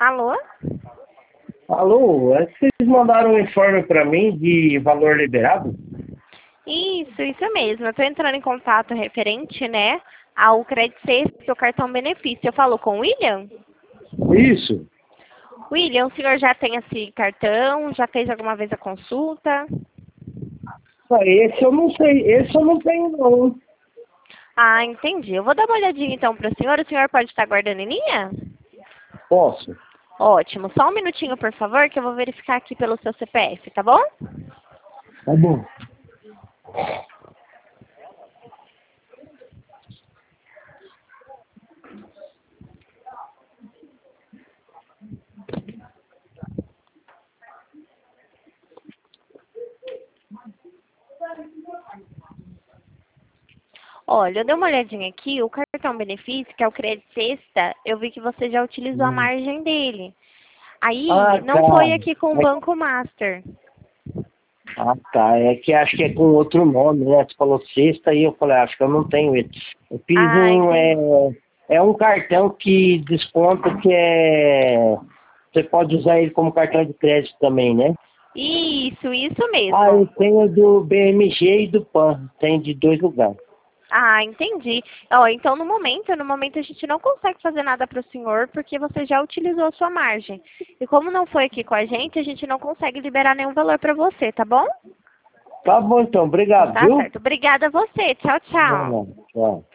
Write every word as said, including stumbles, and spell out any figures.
Alô? Alô, é que vocês mandaram um informe para mim de valor liberado? Isso, isso mesmo. Eu estou entrando em contato referente, né, ao Credit Sexta, seu cartão benefício. Eu falo com o William? Isso. William, o senhor já tem esse cartão? Já fez alguma vez a consulta? Ah, esse eu não sei, esse eu não tenho não. Ah, entendi. Eu vou dar uma olhadinha então para o senhor. O senhor pode estar guardando em linha? Posso? Ótimo. Só um minutinho, por favor, que eu vou verificar aqui pelo seu C P F, tá bom? Tá bom. Olha, eu dei uma olhadinha aqui, o cartão benefício, que é o Credit Sexta, eu vi que você já utilizou a Hum. margem dele. Aí, Ah, não foi tá. aqui com o É- Banco Master. Ah, tá. É que acho que é com outro nome, né? Você falou sexta e eu falei, acho que eu não tenho ele. Eu fiz Ah, um, entendi. é, é um cartão que desconta que é... Você pode usar ele como cartão de crédito também, né? Isso, isso Ah, eu mesmo. tenho do B M G e do PAN. Tem de dois lugares. Ah, entendi. Ó, então, no momento, no momento a gente não consegue fazer nada para o senhor, porque você já utilizou a sua margem. E como não foi aqui com a gente, a gente não consegue liberar nenhum valor para você, tá bom? Tá bom então, obrigado, Tá viu? certo. Obrigada a você. Tchau, Não, tchau. não, tchau.